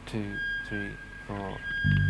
two, three, four.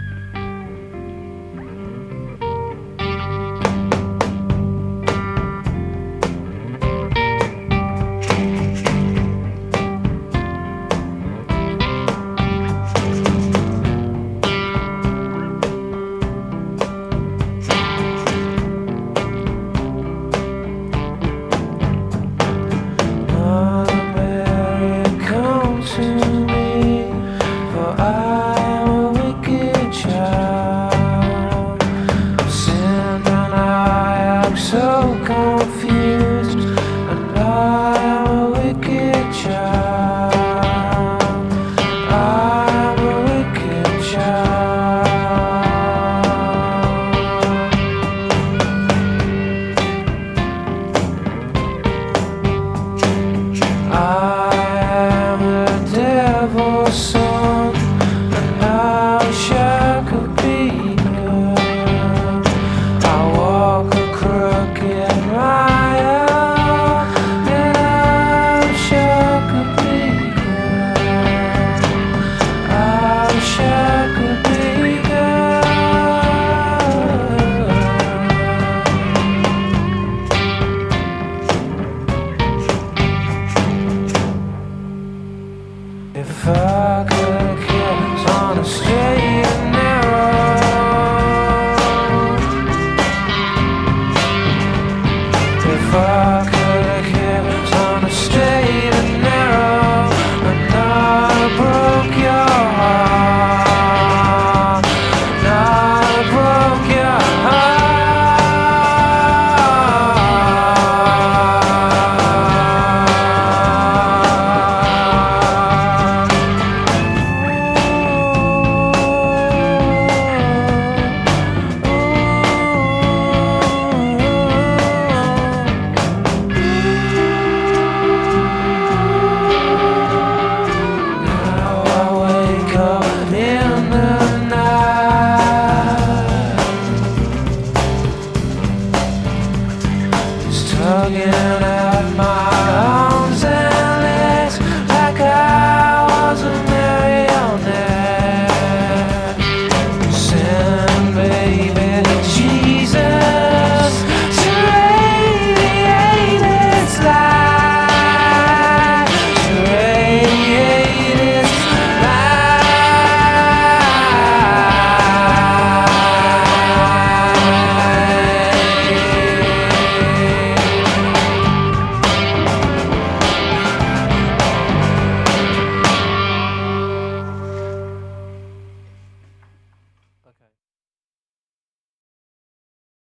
So confused, and I'm a wicked child. I'm a wicked child. I am the devil's son, and I wish I could be good. I walk crooked mile, and I wish I could be good. I wish I could be good. If I could have kept on a straight